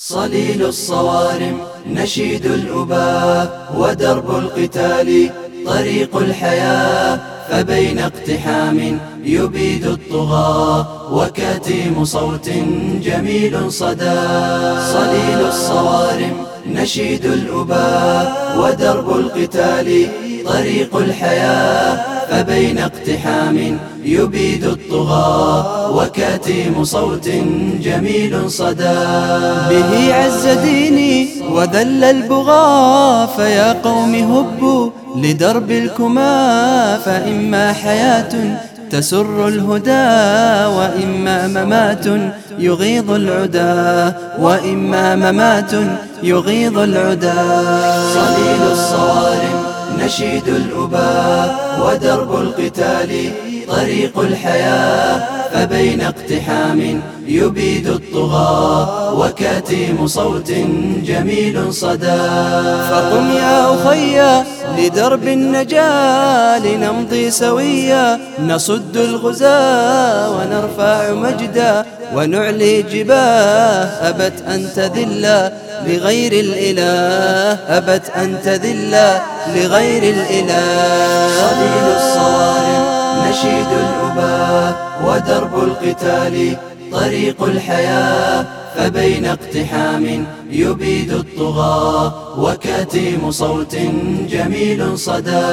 صليل الصوارم نشيد الأباء ودرب القتال طريق الحياة، فبين اقتحام يبيد الطغاة وكتيم صوت جميل صدى. صليل الصوارم نشيد الأباء ودرب القتال طريق الحياة، فبين اقتحام يبيد الطغاة وكتيم صوت جميل صدى. به عز ديني وذل البغاة، فيا قوم هبوا لدرب الكما، فإما حياة تسر الهدى وإما ممات يغيظ العدا، وإما ممات يغيظ العدا. صليل الصوارم نشيد الأباء ودرب القتال طريق الحياة، فبين اقتحام يبيد الطغاة وكتيم صوت جميل صدى. فقم يا أخي لدرب النجاة، لنمضي سويا نصد الغزاة ونرفع مجدا ونعلي جباه. أبت أن تذل لغير الإله، أبت أن تذل لغير الإله. صليل الصوارم نشيد الأباء ودرب القتال طريق الحياة، فبين اقتحام يبيد الطغاة وكتيم صوت جميل صدى.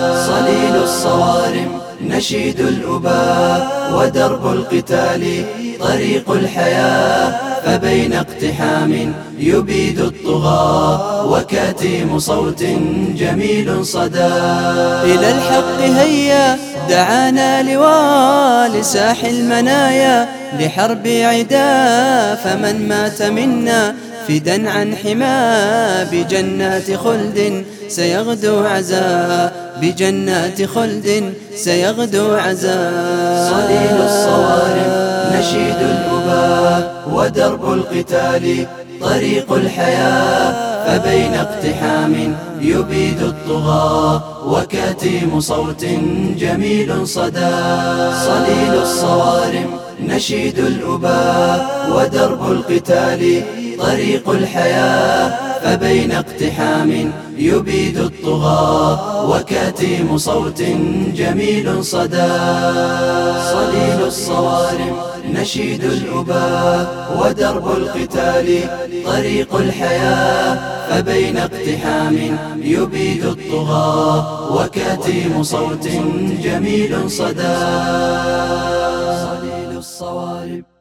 صليل الصوارم نشيد الأباء ودرب القتال طريق الحياة، فبين اقتحام يبيد الطغاة وكتيم صوت جميل صدى. إلى الحق هيا دعانا لواء لساح المنايا لحرب عدا، فمن مات منا فدا عن حما بجنات خلد سيغدو عزا، بجنات خلد سيغدو عزا. صليل الصوارم نشيد الأباء ودرب القتال طريق الحياة، فبين اقتحام يبيد الطغاة وكتيم صوت جميل صدى. صليل الصوارم نشيد الأباء ودرب القتال طريق الحياة، فبين اقتحام يبيد الطغاة وكتيم صوت جميل صدى. صليل الصوارم نشيد الأباء ودرب القتال طريق الحياة، فبين اقتحام يبيد الطغاة وكتيم صوت جميل صدى. صليل الصوارم